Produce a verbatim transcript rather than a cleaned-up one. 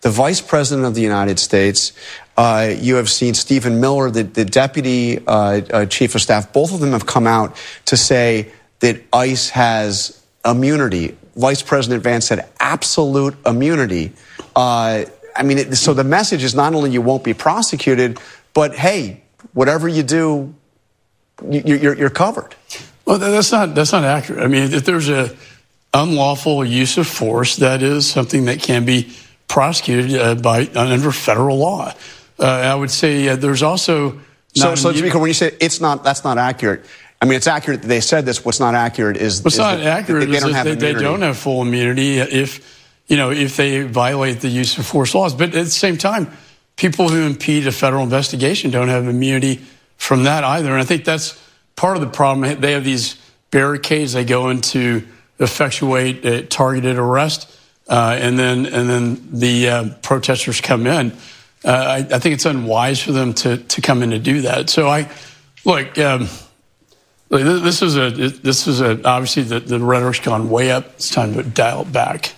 the Vice President of the United States. Uh, you have seen Stephen Miller, the, the Deputy uh, uh, Chief of Staff. Both of them have come out to say that ICE has immunity. Vice President Vance said absolute immunity. Uh, I mean, it, so the message is not only you won't be prosecuted, but, hey, whatever you do, you, you're, you're covered. Well, that's not, that's not accurate. I mean, if there's a unlawful use of force, that is something that can be prosecuted uh, by under federal law. Uh, I would say uh, there's also... So, so to be clear, when you say it's not, that's not accurate, I mean, it's accurate that they said this. What's not accurate is... What's is not accurate they, they is don't that have they, they don't have full immunity if, you know, if they violate the use of force laws. But at the same time, people who impede a federal investigation don't have immunity from that either. And I think that's part of the problem. They have these barricades they go into effectuate a targeted arrest, uh, and then and then the uh, protesters come in. Uh, I, I think it's unwise for them to to come in to do that. So I look. Um, This is a. This is a. Obviously, the, the rhetoric's gone way up. It's time to dial it back.